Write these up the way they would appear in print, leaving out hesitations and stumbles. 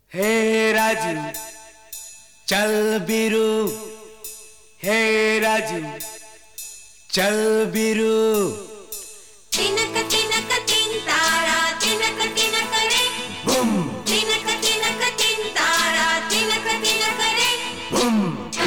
हे राजू चल बिरू, हे राजू चल बिरू। तिनक तिनक तीन तारा तिनक तिनक रे बुम तिनक तिनक तीन तारा तिनक तिनक रे बुम।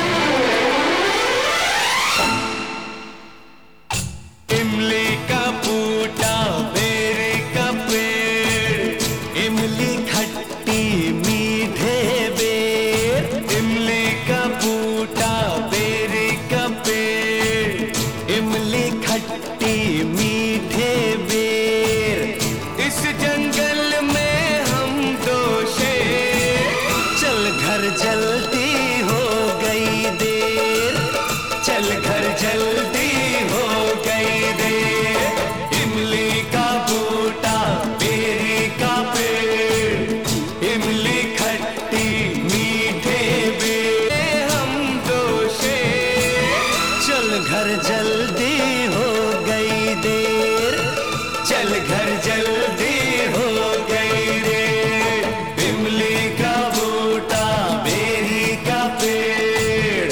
इमली का बूटा बेर का पेड़, इमली खट्टी मीठे बेर। इमली का बूटा बेर का पेड़, इमली खट्टी मीठे बेर। इस जंगल में हम दो शेर, चल घर जल्दी हो गई देर, चल घर जल्दी हो गई देर। इमली का बूटा बेरी का पेड़, इमली खट्टी मीठे बेर। हम दो शेर, चल घर जल्दी हो गई देर, चल घर जल्दी हो गई देर। इमली का बूटा बेरी का पेड़।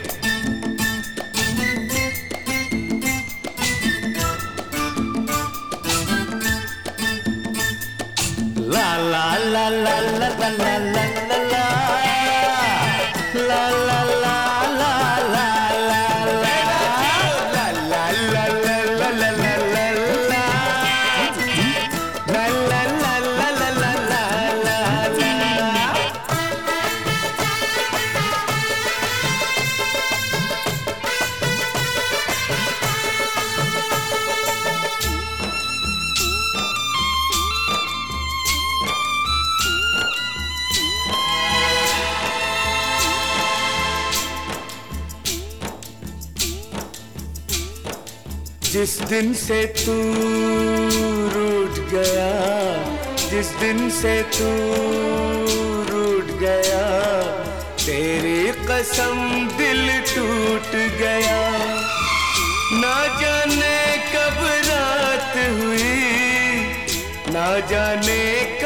La la la la la la la la la la la la la la la la जिस दिन से तू रूठ गया, जिस दिन से तू रूठ गया, तेरी कसम दिल टूट गया। ना जाने कब रात हुई, ना जाने